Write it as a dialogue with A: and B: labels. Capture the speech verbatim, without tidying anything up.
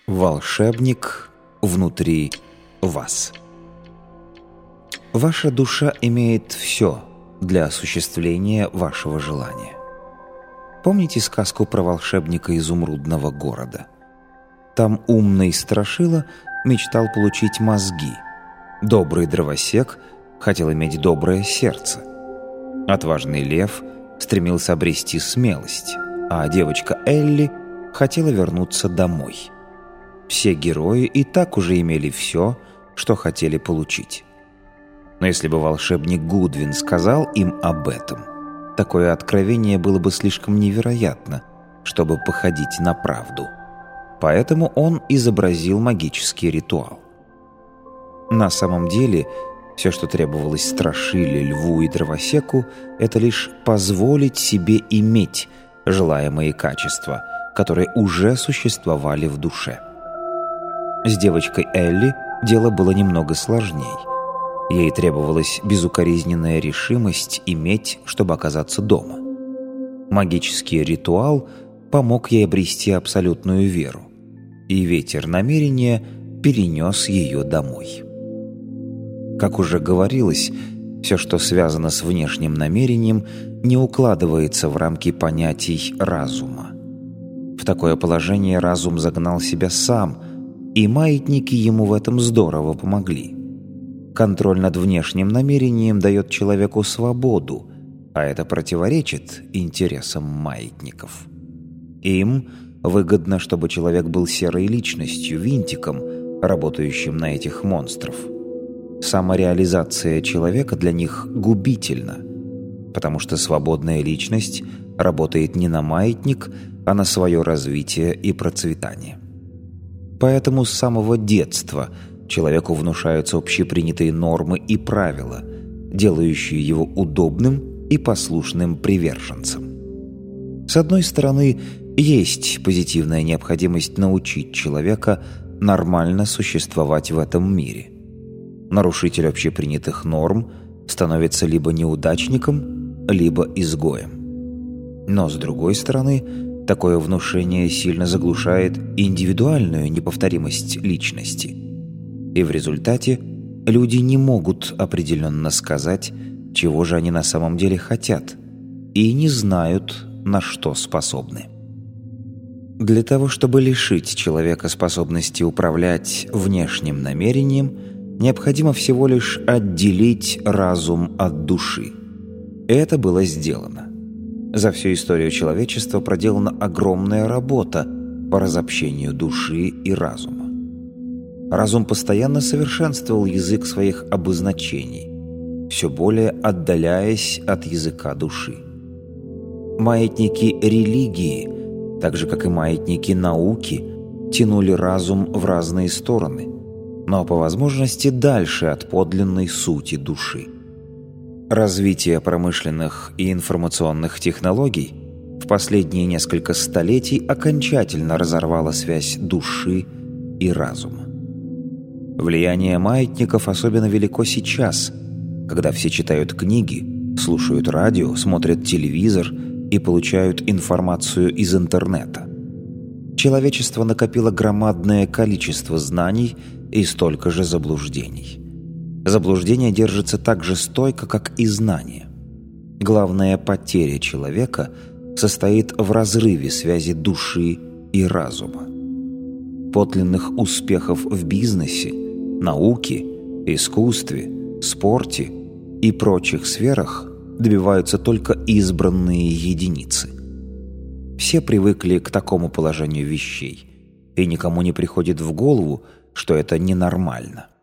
A: Волшебник внутри вас. Ваша душа имеет все для осуществления вашего желания. Помните сказку про волшебника изумрудного города? Там умный страшила мечтал получить мозги. Добрый дровосек хотел иметь доброе сердце. Отважный лев стремился обрести смелость, а девочка Элли хотела вернуться домой. Все герои и так уже имели все, что хотели получить. Но если бы волшебник Гудвин сказал им об этом, такое откровение было бы слишком невероятно, чтобы походить на правду. Поэтому он изобразил магический ритуал. На самом деле, все, что требовалось страшиле, льву и дровосеку, это лишь позволить себе иметь желаемые качества, которые уже существовали в душе. С девочкой Элли дело было немного сложней. Ей требовалась безукоризненная решимость иметь, чтобы оказаться дома. Магический ритуал помог ей обрести абсолютную веру, и ветер намерения перенес ее домой. Как уже говорилось, все, что связано с внешним намерением, не укладывается в рамки понятий разума. В такое положение разум загнал себя сам, и маятники ему в этом здорово помогли. Контроль над внешним намерением дает человеку свободу, а это противоречит интересам маятников. Им выгодно, чтобы человек был серой личностью, винтиком, работающим на этих монстров. Самореализация человека для них губительна, потому что свободная личность работает не на маятник, а на свое развитие и процветание. Поэтому с самого детства человеку внушаются общепринятые нормы и правила, делающие его удобным и послушным приверженцем. С одной стороны, есть позитивная необходимость научить человека нормально существовать в этом мире. Нарушитель общепринятых норм становится либо неудачником, либо изгоем. Но с другой стороны, такое внушение сильно заглушает индивидуальную неповторимость личности. И в результате люди не могут определенно сказать, чего же они на самом деле хотят, и не знают, на что способны. Для того, чтобы лишить человека способности управлять внешним намерением, необходимо всего лишь отделить разум от души. Это было сделано. За всю историю человечества проделана огромная работа по разобщению души и разума. Разум постоянно совершенствовал язык своих обозначений, все более отдаляясь от языка души. Маятники религии, так же как и маятники науки, тянули разум в разные стороны, но по возможности дальше от подлинной сути души. Развитие промышленных и информационных технологий в последние несколько столетий окончательно разорвало связь души и разума. Влияние маятников особенно велико сейчас, когда все читают книги, слушают радио, смотрят телевизор и получают информацию из интернета. Человечество накопило громадное количество знаний и столько же заблуждений. Заблуждение держится так же стойко, как и знание. Главная потеря человека состоит в разрыве связи души и разума. Подлинных успехов в бизнесе, науке, искусстве, спорте и прочих сферах добиваются только избранные единицы. Все привыкли к такому положению вещей, и никому не приходит в голову, что это ненормально.